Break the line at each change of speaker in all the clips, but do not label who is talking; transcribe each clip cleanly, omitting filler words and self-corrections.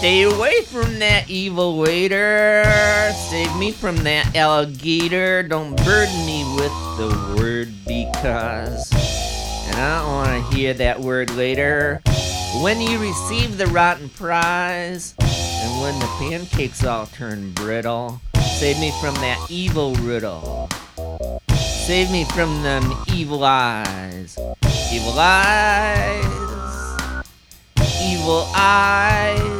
Stay away from that evil waiter. Save me from that alligator. Don't burden me with the word because. And I don't want to hear that word later. When you receive the rotten prize, and when the pancakes all turn brittle, save me from that evil riddle. Save me from them evil eyes. Evil eyes. Evil eyes.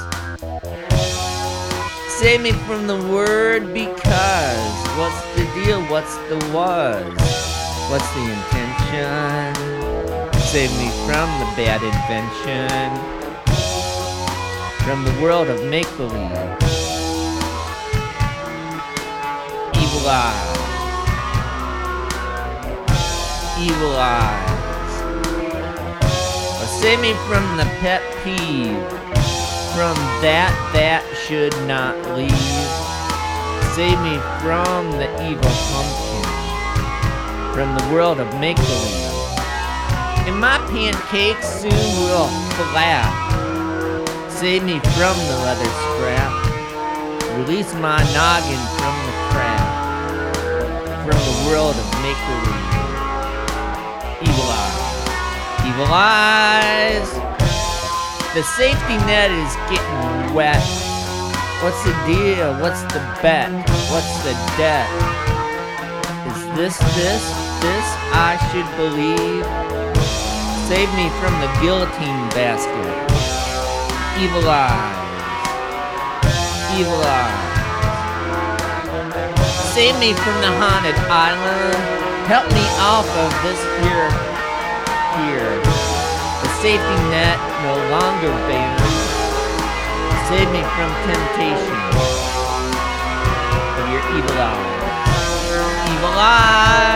Save me from the word because. What's the deal? What's the was? What's the intention? Save me from the bad invention. From the world of make-believe. Evil eyes. Evil eyes. Or save me from the pet peeve. From that should not leave. Save me from the evil pumpkin. From the world of make-believe. And my pancakes soon will flap. Save me from the leather scrap. Release my noggin from the crap. From the world of make-believe. Evil eyes. Evil eyes. The safety net is getting wet. What's the deal? What's the bet? What's the debt? Is this I should believe? Save me from the guillotine basket. Evil eyes. Evil eyes. Save me from the haunted island. Help me off of this here. The safety net no longer bends. Save me from temptation of your evil eyes. Evil eyes.